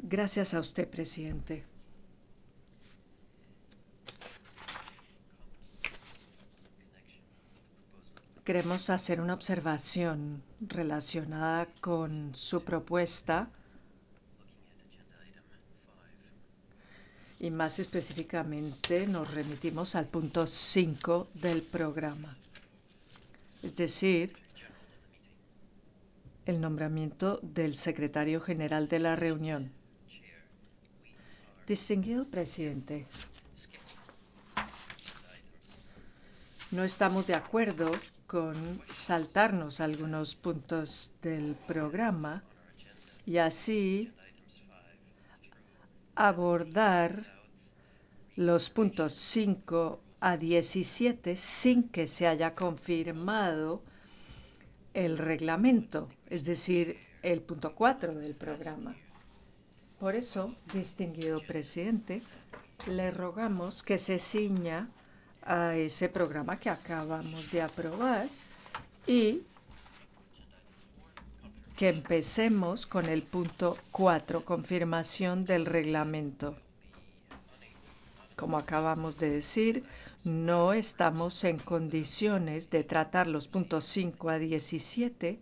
Gracias a usted, presidente. Queremos hacer una observación relacionada con su propuesta y más específicamente nos remitimos al punto 5 del programa, es decir, el nombramiento del secretario general de la reunión. Distinguido presidente, no estamos de acuerdo con saltarnos algunos puntos del programa y así abordar los puntos 5 a 17 sin que se haya confirmado el reglamento, es decir, el punto 4 del programa. Por eso, distinguido presidente, le rogamos que se ciña a ese programa que acabamos de aprobar y que empecemos con el punto 4, confirmación del reglamento. Como acabamos de decir, no estamos en condiciones de tratar los puntos 5 a 17